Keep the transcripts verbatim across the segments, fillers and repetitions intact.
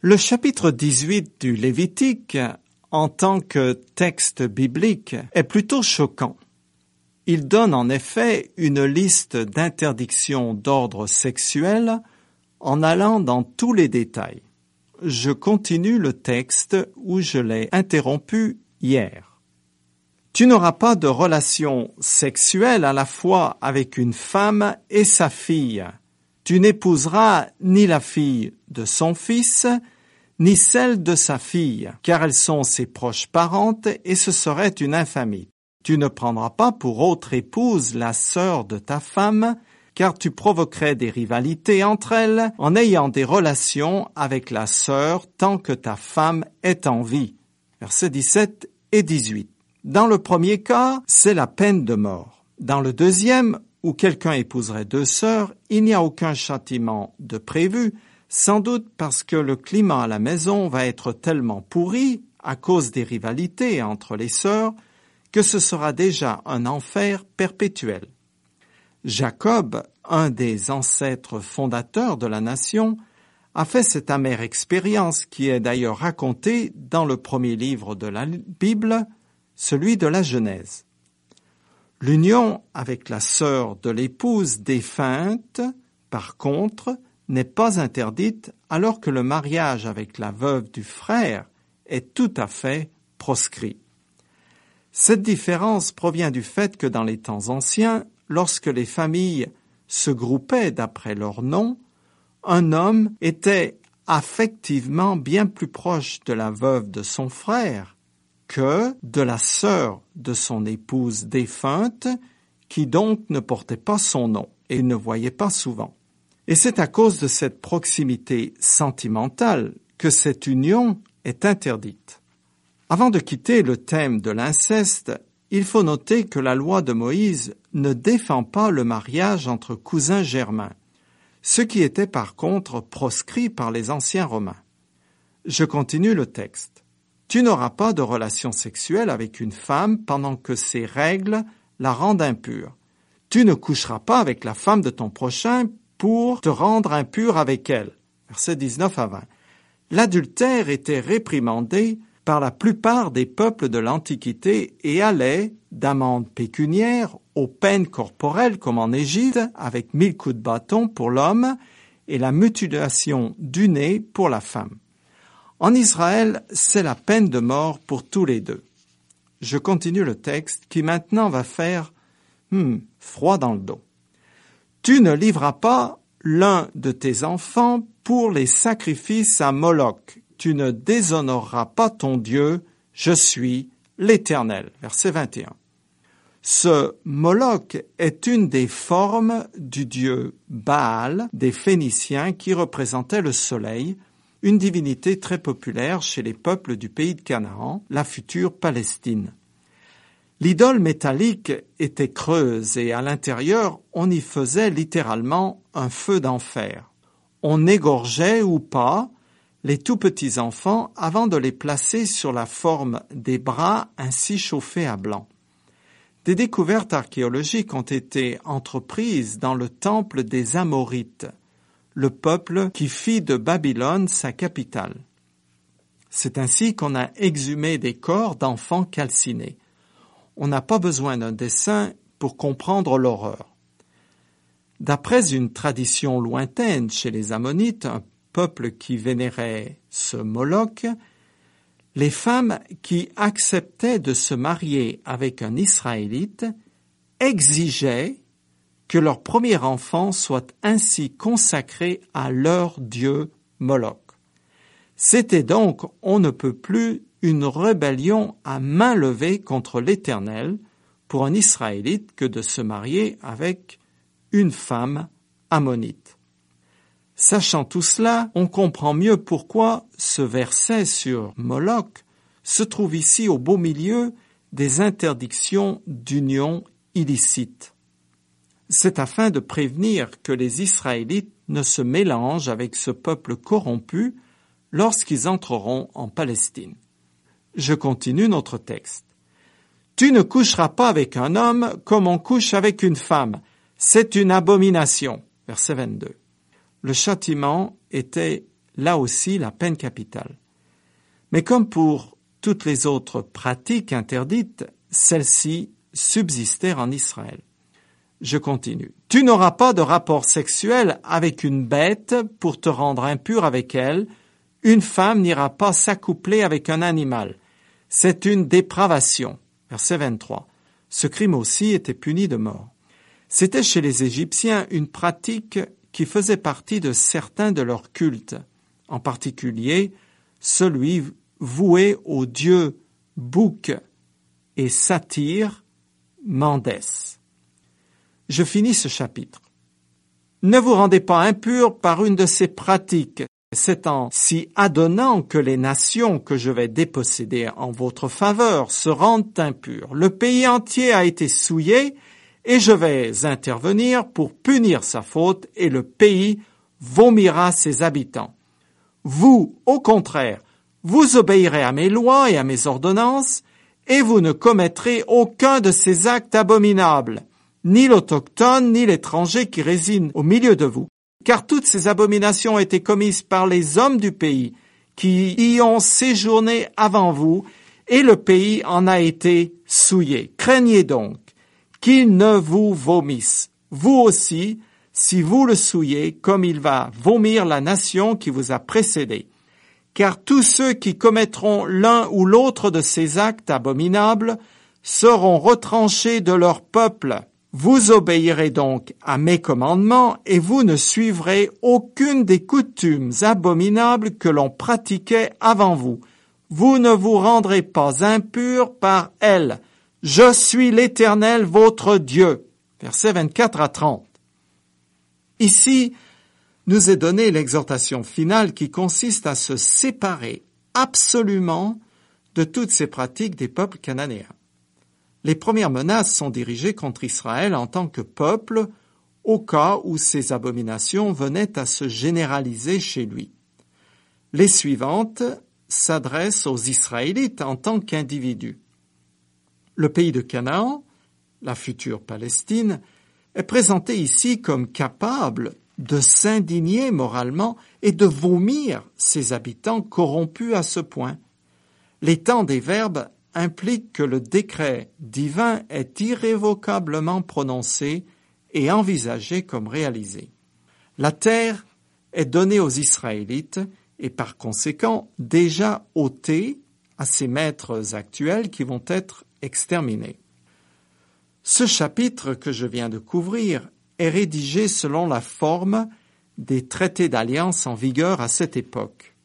Le chapitre dix-huit du Lévitique, en tant que texte biblique, est plutôt choquant. Il donne en effet une liste d'interdictions d'ordre sexuel en allant dans tous les détails. Je continue le texte où je l'ai interrompu hier. Tu n'auras pas de relation sexuelle à la fois avec une femme et sa fille. Tu n'épouseras ni la fille de son fils, ni celle de sa fille, car elles sont ses proches parentes et ce serait une infamie. Tu ne prendras pas pour autre épouse la sœur de ta femme, car tu provoquerais des rivalités entre elles en ayant des relations avec la sœur tant que ta femme est en vie. Versets dix-sept et dix-huit. Dans le premier cas, c'est la peine de mort. Dans le deuxième, où quelqu'un épouserait deux sœurs, il n'y a aucun châtiment de prévu, sans doute parce que le climat à la maison va être tellement pourri à cause des rivalités entre les sœurs que ce sera déjà un enfer perpétuel. Jacob, un des ancêtres fondateurs de la nation, a fait cette amère expérience qui est d'ailleurs racontée dans le premier livre de la Bible, celui de la Genèse. L'union avec la sœur de l'épouse défunte, par contre, n'est pas interdite alors que le mariage avec la veuve du frère est tout à fait proscrit. Cette différence provient du fait que dans les temps anciens, lorsque les familles se groupaient d'après leur nom, un homme était affectivement bien plus proche de la veuve de son frère que de la sœur de son épouse défunte, qui donc ne portait pas son nom et ne voyait pas souvent. Et c'est à cause de cette proximité sentimentale que cette union est interdite. Avant de quitter le thème de l'inceste, il faut noter que la loi de Moïse ne défend pas le mariage entre cousins germains, ce qui était par contre proscrit par les anciens Romains. Je continue le texte. Tu n'auras pas de relation sexuelle avec une femme pendant que ses règles la rendent impure. Tu ne coucheras pas avec la femme de ton prochain pour te rendre impur avec elle. Versets dix-neuf à vingt. L'adultère était réprimandé par la plupart des peuples de l'Antiquité et allait d'amendes pécuniaires aux peines corporelles comme en Égypte avec mille coups de bâton pour l'homme et la mutilation du nez pour la femme. En Israël, c'est la peine de mort pour tous les deux. Je continue le texte qui maintenant va faire hmm, froid dans le dos. Tu ne livreras pas l'un de tes enfants pour les sacrifices à Moloch. Tu ne déshonoreras pas ton Dieu, je suis l'Éternel. Verset vingt et un. Ce Moloch est une des formes du dieu Baal des Phéniciens qui représentait le soleil, une divinité très populaire chez les peuples du pays de Canaan, la future Palestine. L'idole métallique était creuse et à l'intérieur, on y faisait littéralement un feu d'enfer. On égorgeait ou pas les tout petits enfants avant de les placer sur la forme des bras ainsi chauffés à blanc. Des découvertes archéologiques ont été entreprises dans le temple des Amorites, le peuple qui fit de Babylone sa capitale. C'est ainsi qu'on a exhumé des corps d'enfants calcinés. On n'a pas besoin d'un dessin pour comprendre l'horreur. D'après une tradition lointaine chez les Ammonites, un peuple qui vénérait ce Moloch, les femmes qui acceptaient de se marier avec un Israélite exigeaient que leur premier enfant soit ainsi consacré à leur dieu Moloch. C'était donc, on ne peut plus, une rébellion à main levée contre l'Éternel pour un Israélite que de se marier avec une femme ammonite. Sachant tout cela, on comprend mieux pourquoi ce verset sur Moloch se trouve ici au beau milieu des interdictions d'union illicite. C'est afin de prévenir que les Israélites ne se mélangent avec ce peuple corrompu lorsqu'ils entreront en Palestine. Je continue notre texte. Tu ne coucheras pas avec un homme comme on couche avec une femme. C'est une abomination. Verset vingt-deux. Le châtiment était là aussi la peine capitale. Mais comme pour toutes les autres pratiques interdites, celles-ci subsistèrent en Israël. Je continue. Tu n'auras pas de rapport sexuel avec une bête pour te rendre impur avec elle. Une femme n'ira pas s'accoupler avec un animal. C'est une dépravation. Verset vingt-trois. Ce crime aussi était puni de mort. C'était chez les Égyptiens une pratique qui faisait partie de certains de leurs cultes, en particulier celui voué aux dieux Bouc et Satyre, Mandès. Je finis ce chapitre. Ne vous rendez pas impurs par une de ces pratiques. C'est en s'y adonnant que les nations que je vais déposséder en votre faveur se rendent impures. Le pays entier a été souillé et je vais intervenir pour punir sa faute et le pays vomira ses habitants. Vous, au contraire, vous obéirez à mes lois et à mes ordonnances et vous ne commettrez aucun de ces actes abominables, ni l'autochtone, ni l'étranger qui réside au milieu de vous. Car toutes ces abominations ont été commises par les hommes du pays qui y ont séjourné avant vous, et le pays en a été souillé. Craignez donc qu'il ne vous vomisse, vous aussi, si vous le souillez, comme il va vomir la nation qui vous a précédé. Car tous ceux qui commettront l'un ou l'autre de ces actes abominables seront retranchés de leur peuple. Vous obéirez donc à mes commandements et vous ne suivrez aucune des coutumes abominables que l'on pratiquait avant vous. Vous ne vous rendrez pas impurs par elles. Je suis l'Éternel, votre Dieu. Versets vingt-quatre à trente. Ici, nous est donnée l'exhortation finale qui consiste à se séparer absolument de toutes ces pratiques des peuples cananéens. Les premières menaces sont dirigées contre Israël en tant que peuple, au cas où ces abominations venaient à se généraliser chez lui. Les suivantes s'adressent aux Israélites en tant qu'individus. Le pays de Canaan, la future Palestine, est présenté ici comme capable de s'indigner moralement et de vomir ses habitants corrompus à ce point. Les temps des verbes impliquent que le décret divin est irrévocablement prononcé et envisagé comme réalisé. La terre est donnée aux Israélites et par conséquent déjà ôtée à ses maîtres actuels qui vont être exterminés. Ce chapitre que je viens de couvrir est rédigé selon la forme des traités d'alliance en vigueur à cette époque.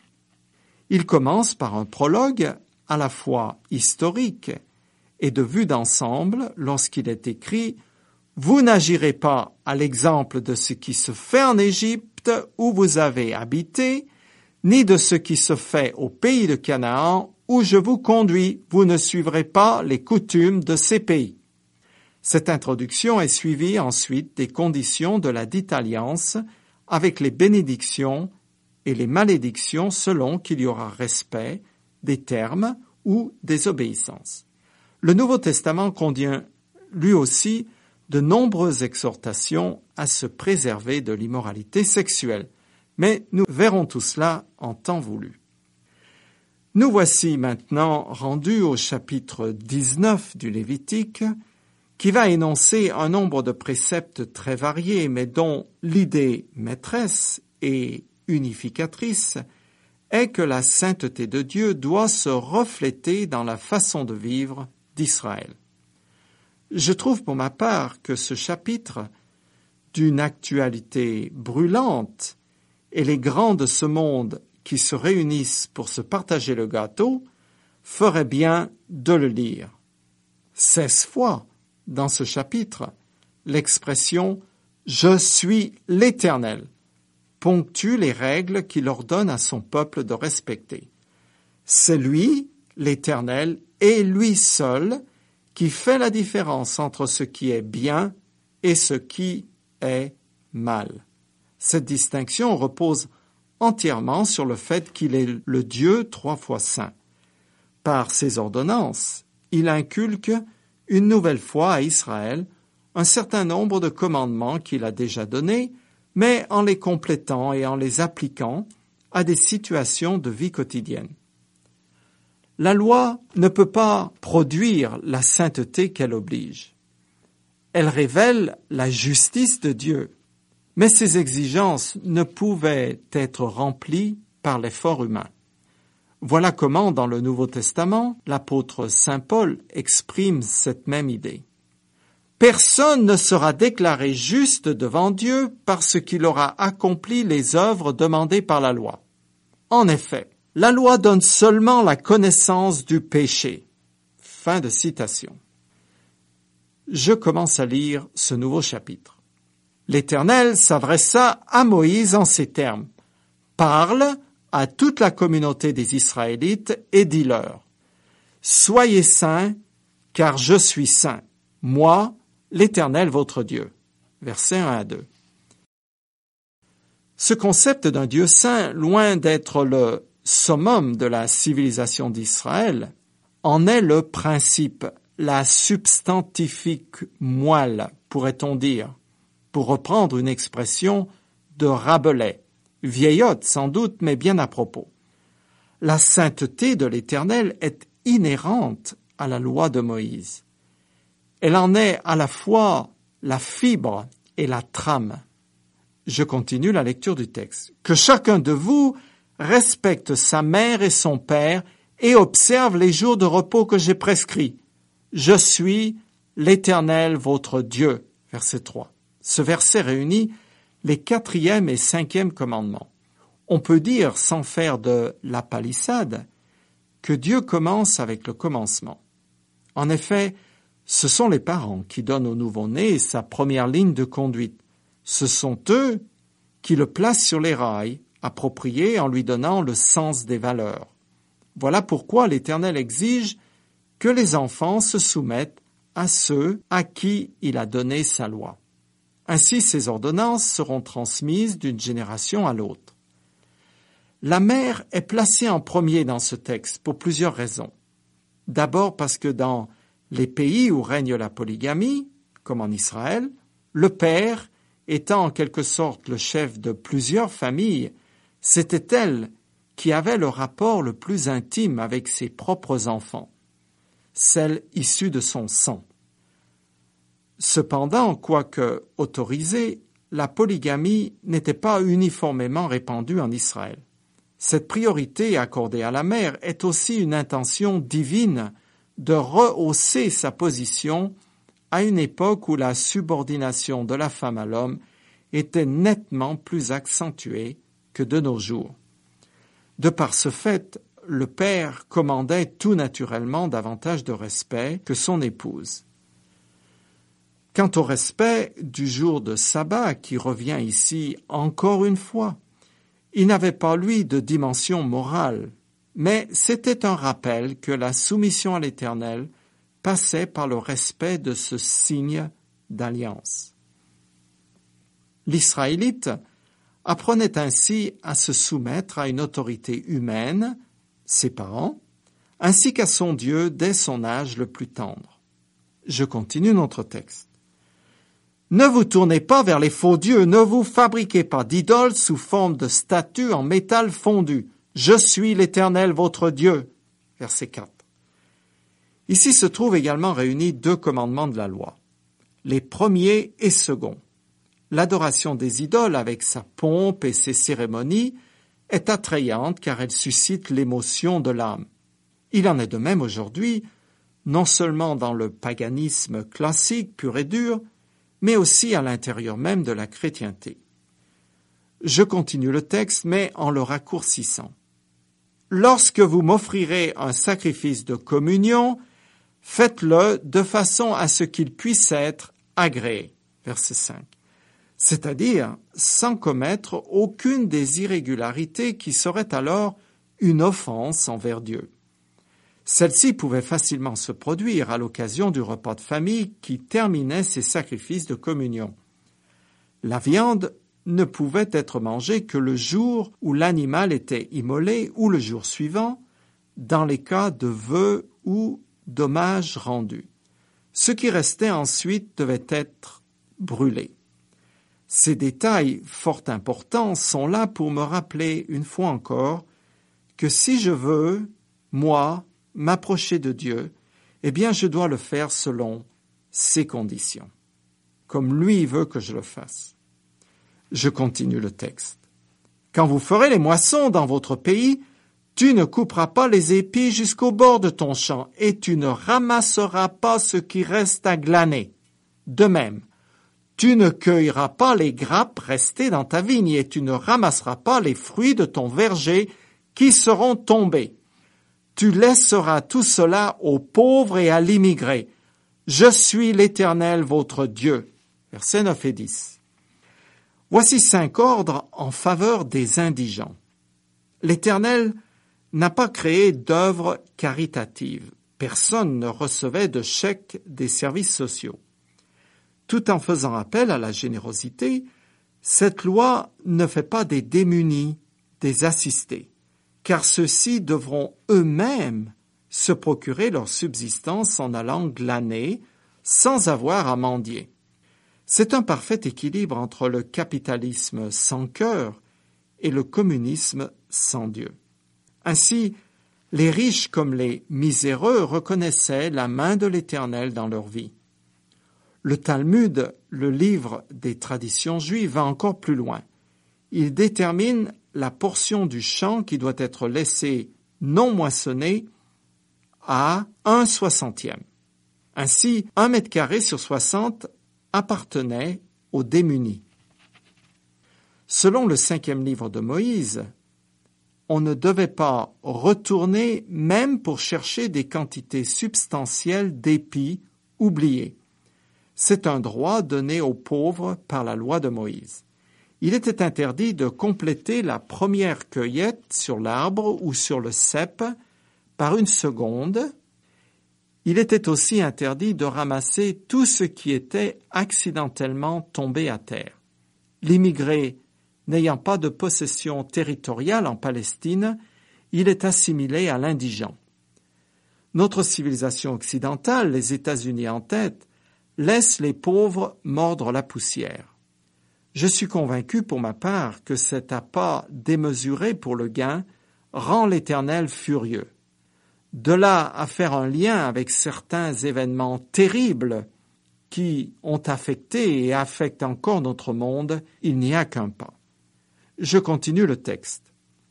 Il commence par un prologue à la fois historique et de vue d'ensemble lorsqu'il est écrit « Vous n'agirez pas à l'exemple de ce qui se fait en Égypte où vous avez habité, ni de ce qui se fait au pays de Canaan où je vous conduis, vous ne suivrez pas les coutumes de ces pays. » Cette introduction est suivie ensuite des conditions de la dite alliance avec les bénédictions et les malédictions selon qu'il y aura respect des termes ou des obéissances. Le Nouveau Testament contient lui aussi de nombreuses exhortations à se préserver de l'immoralité sexuelle, mais nous verrons tout cela en temps voulu. Nous voici maintenant rendus au chapitre dix-neuf du Lévitique, qui va énoncer un nombre de préceptes très variés, mais dont l'idée maîtresse et unificatrice est que la sainteté de Dieu doit se refléter dans la façon de vivre d'Israël. Je trouve pour ma part que ce chapitre, d'une actualité brûlante, et les grands de ce monde qui se réunissent pour se partager le gâteau, ferait bien de le lire. Seize fois, dans ce chapitre, l'expression « Je suis l'Éternel » ponctue les règles qu'il ordonne à son peuple de respecter. C'est lui, l'Éternel, et lui seul, qui fait la différence entre ce qui est bien et ce qui est mal. Cette distinction repose entièrement sur le fait qu'il est le Dieu trois fois saint. Par ses ordonnances, il inculque une nouvelle fois à Israël un certain nombre de commandements qu'il a déjà donnés, mais en les complétant et en les appliquant à des situations de vie quotidienne. La loi ne peut pas produire la sainteté qu'elle oblige. Elle révèle la justice de Dieu, mais ces exigences ne pouvaient être remplies par l'effort humain. Voilà comment, dans le Nouveau Testament, l'apôtre saint Paul exprime cette même idée. Personne ne sera déclaré juste devant Dieu parce qu'il aura accompli les œuvres demandées par la loi. En effet, la loi donne seulement la connaissance du péché. Fin de citation. Je commence à lire ce nouveau chapitre. L'Éternel s'adressa à Moïse en ces termes. « Parle à toute la communauté des Israélites et dis-leur. Soyez saints, car je suis saint, moi, l'Éternel votre Dieu. » Versets un à deux. Ce concept d'un Dieu saint, loin d'être le summum de la civilisation d'Israël, en est le principe, la substantifique moelle, pourrait-on dire, pour reprendre une expression de Rabelais, vieillotte sans doute, mais bien à propos. La sainteté de l'Éternel est inhérente à la loi de Moïse. Elle en est à la fois la fibre et la trame. Je continue la lecture du texte. « Que chacun de vous respecte sa mère et son père et observe les jours de repos que j'ai prescrits. Je suis l'Éternel votre Dieu. » Verset trois. Ce verset réunit les quatrième et cinquième commandements. On peut dire, sans faire de la palissade, que Dieu commence avec le commencement. En effet, ce sont les parents qui donnent au nouveau-né sa première ligne de conduite. Ce sont eux qui le placent sur les rails, appropriés en lui donnant le sens des valeurs. Voilà pourquoi l'Éternel exige que les enfants se soumettent à ceux à qui il a donné sa loi. Ainsi, ces ordonnances seront transmises d'une génération à l'autre. La mère est placée en premier dans ce texte pour plusieurs raisons. D'abord parce que dans les pays où règne la polygamie, comme en Israël, le père, étant en quelque sorte le chef de plusieurs familles, c'était elle qui avait le rapport le plus intime avec ses propres enfants, celles issues de son sang. Cependant, quoique autorisée, la polygamie n'était pas uniformément répandue en Israël. Cette priorité accordée à la mère est aussi une intention divine de rehausser sa position à une époque où la subordination de la femme à l'homme était nettement plus accentuée que de nos jours. De par ce fait, le père commandait tout naturellement davantage de respect que son épouse. Quant au respect du jour de sabbat qui revient ici encore une fois, il n'avait pas, lui, de dimension morale, mais c'était un rappel que la soumission à l'Éternel passait par le respect de ce signe d'alliance. L'Israélite apprenait ainsi à se soumettre à une autorité humaine, ses parents, ainsi qu'à son Dieu dès son âge le plus tendre. Je continue notre texte. Ne vous tournez pas vers les faux dieux, ne vous fabriquez pas d'idoles sous forme de statues en métal fondu. Je suis l'Éternel votre Dieu. Verset quatre. Ici se trouvent également réunis deux commandements de la loi, les premiers et seconds. L'adoration des idoles avec sa pompe et ses cérémonies est attrayante car elle suscite l'émotion de l'âme. Il en est de même aujourd'hui, non seulement dans le paganisme classique pur et dur, mais aussi à l'intérieur même de la chrétienté. Je continue le texte, mais en le raccourcissant. Lorsque vous m'offrirez un sacrifice de communion, faites-le de façon à ce qu'il puisse être agréé. Verset cinq. C'est-à-dire sans commettre aucune des irrégularités qui seraient alors une offense envers Dieu. Celle-ci pouvait facilement se produire à l'occasion du repas de famille qui terminait ces sacrifices de communion. La viande ne pouvait être mangée que le jour où l'animal était immolé ou le jour suivant, dans les cas de vœux ou d'hommages rendus. Ce qui restait ensuite devait être brûlé. Ces détails fort importants sont là pour me rappeler une fois encore que si je veux, moi, m'approcher de Dieu, eh bien je dois le faire selon ses conditions, comme lui veut que je le fasse. Je continue le texte. Quand vous ferez les moissons dans votre pays, tu ne couperas pas les épis jusqu'au bord de ton champ, et tu ne ramasseras pas ce qui reste à glaner. De même, tu ne cueilleras pas les grappes restées dans ta vigne, et tu ne ramasseras pas les fruits de ton verger qui seront tombés. Tu laisseras tout cela aux pauvres et à l'immigré. Je suis l'Éternel votre Dieu. Versets neuf et dix. Voici cinq ordres en faveur des indigents. L'Éternel n'a pas créé d'œuvres caritatives. Personne ne recevait de chèque des services sociaux. Tout en faisant appel à la générosité, cette loi ne fait pas des démunis des assistés, car ceux-ci devront eux-mêmes se procurer leur subsistance en allant glaner sans avoir à mendier. C'est un parfait équilibre entre le capitalisme sans cœur et le communisme sans Dieu. Ainsi, les riches comme les miséreux reconnaissaient la main de l'Éternel dans leur vie. Le Talmud, le livre des traditions juives, va encore plus loin. Il détermine la portion du champ qui doit être laissée non moissonnée à un soixantième. Ainsi, un mètre carré sur soixante appartenait aux démunis. Selon le cinquième livre de Moïse, on ne devait pas retourner même pour chercher des quantités substantielles d'épis oubliés. C'est un droit donné aux pauvres par la loi de Moïse. Il était interdit de compléter la première cueillette sur l'arbre ou sur le cep par une seconde. Il était aussi interdit de ramasser tout ce qui était accidentellement tombé à terre. L'immigré n'ayant pas de possession territoriale en Palestine, il est assimilé à l'indigent. Notre civilisation occidentale, les États-Unis en tête, laisse les pauvres mordre la poussière. Je suis convaincu pour ma part que cet appât démesuré pour le gain rend l'Éternel furieux. De là à faire un lien avec certains événements terribles qui ont affecté et affectent encore notre monde, il n'y a qu'un pas. Je continue le texte.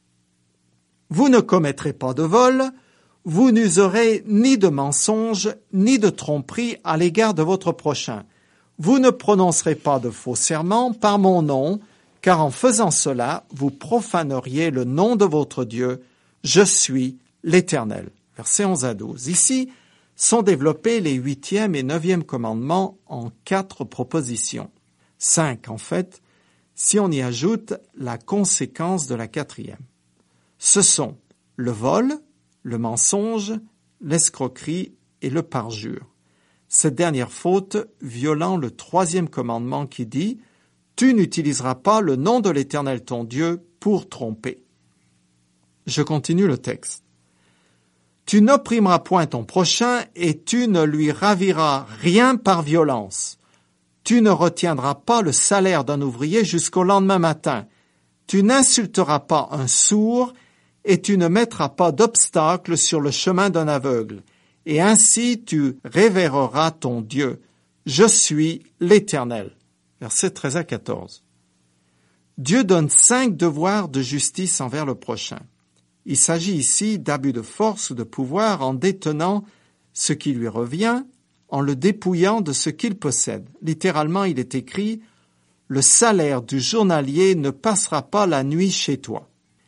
Vous ne commettrez pas de vol, vous n'userez ni de mensonge, ni de tromperie à l'égard de votre prochain. Vous ne prononcerez pas de faux serments par mon nom, car en faisant cela, vous profaneriez le nom de votre Dieu. Je suis l'Éternel. Versets onze à douze. Ici sont développés les huitième et neuvième commandements en quatre propositions. Cinq, en fait, si on y ajoute la conséquence de la quatrième. Ce sont le vol, le mensonge, l'escroquerie et le parjure. Cette dernière faute violant le troisième commandement qui dit « Tu n'utiliseras pas le nom de l'Éternel ton Dieu pour tromper ». Je continue le texte. « Tu n'opprimeras point ton prochain et tu ne lui raviras rien par violence. Tu ne retiendras pas le salaire d'un ouvrier jusqu'au lendemain matin. Tu n'insulteras pas un sourd et tu ne mettras pas d'obstacle sur le chemin d'un aveugle. Et ainsi tu révéreras ton Dieu. Je suis l'Éternel. » Versets treize à quatorze. Dieu donne cinq devoirs de justice envers le prochain. Il s'agit ici d'abus de force ou de pouvoir en détenant ce qui lui revient, en le dépouillant de ce qu'il possède. Littéralement, il est écrit « Le salaire du journalier ne passera pas la nuit chez toi ».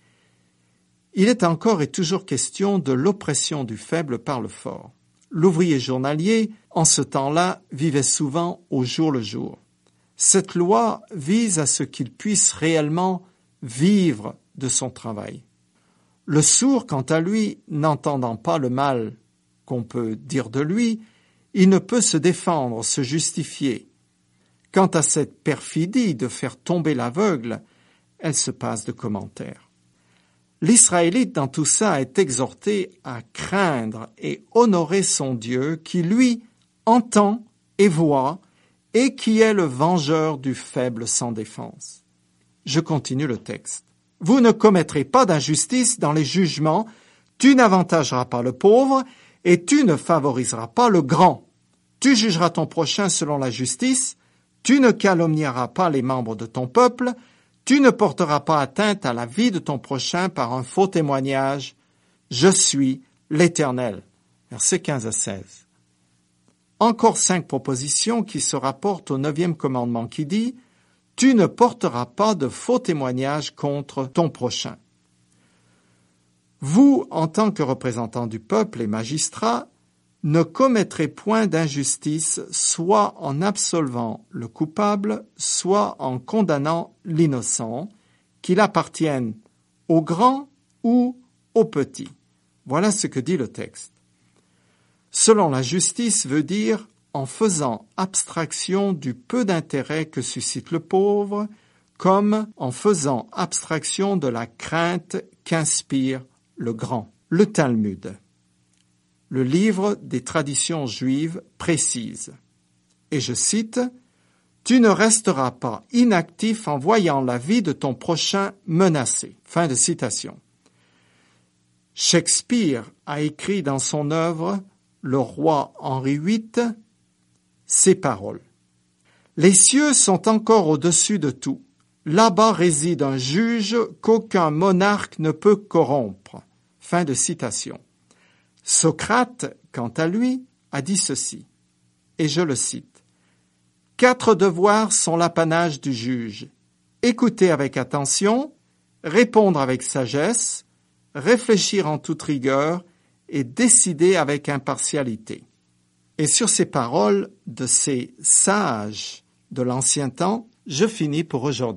Il est encore et toujours question de l'oppression du faible par le fort. L'ouvrier journalier, en ce temps-là, vivait souvent au jour le jour. Cette loi vise à ce qu'il puisse réellement vivre de son travail. Le sourd, quant à lui, n'entendant pas le mal qu'on peut dire de lui, il ne peut se défendre, se justifier. Quant à cette perfidie de faire tomber l'aveugle, elle se passe de commentaires. L'Israélite dans tout ça est exhorté à craindre et honorer son Dieu qui, lui, entend et voit Et qui est le vengeur du faible sans défense? Je continue le texte. Vous ne commettrez pas d'injustice dans les jugements, tu n'avantageras pas le pauvre, et tu ne favoriseras pas le grand. Tu jugeras ton prochain selon la justice, tu ne calomnieras pas les membres de ton peuple, tu ne porteras pas atteinte à la vie de ton prochain par un faux témoignage. Je suis l'Éternel. Versets quinze à seize. Encore cinq propositions qui se rapportent au neuvième commandement qui dit « Tu ne porteras pas de faux témoignages contre ton prochain. » Vous, en tant que représentants du peuple et magistrats, ne commettrez point d'injustice, soit en absolvant le coupable, soit en condamnant l'innocent, qu'il appartienne au grand ou au petit. Voilà ce que dit le texte. Selon la justice veut dire en faisant abstraction du peu d'intérêt que suscite le pauvre, comme en faisant abstraction de la crainte qu'inspire le grand. Le Talmud, le livre des traditions juives, précise, et je cite, « Tu ne resteras pas inactif en voyant la vie de ton prochain menacée. » Fin de citation. Shakespeare a écrit dans son œuvre « Le roi Henri huit » ces paroles. « Les cieux sont encore au-dessus de tout. Là-bas réside un juge qu'aucun monarque ne peut corrompre. » Fin de citation. Socrate, quant à lui, a dit ceci, et je le cite. « Quatre devoirs sont l'apanage du juge. Écouter avec attention, répondre avec sagesse, réfléchir en toute rigueur et décider avec impartialité. » Et sur ces paroles de ces sages de l'ancien temps, je finis pour aujourd'hui.